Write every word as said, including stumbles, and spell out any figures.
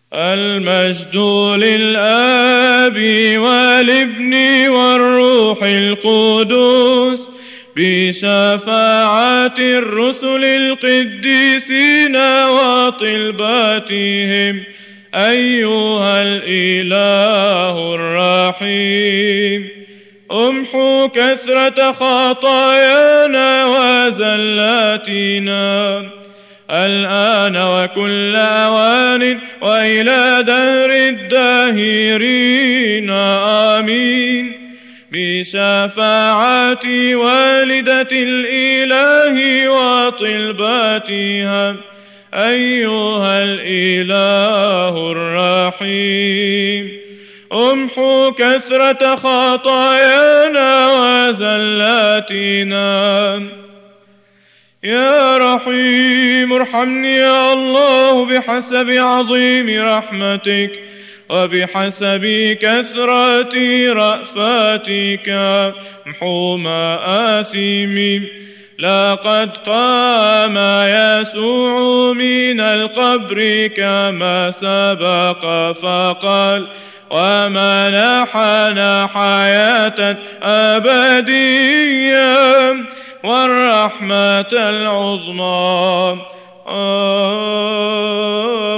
المجد للآب والابن والروح القدس بشفاعة الرسل القديسين وطلباتهم أيها الإله الرحيم. امحو كثرة خطايانا وزلاتنا الآن وكل أوان وإلى دهر الداهرين آمين. بشفاعة والدة الإله وطلباتها أيها الإله الرحيم. امحو كثرة خطايانا وزلاتنا يا رحيم ارحمني يا الله بحسب عظيم رحمتك وبحسب كثرة رأفاتك. امحو مآثمي. لقد قام يسوع من القبر كما سبق فقال ومنحنا حياة أبدية والرحمة العظمى. آه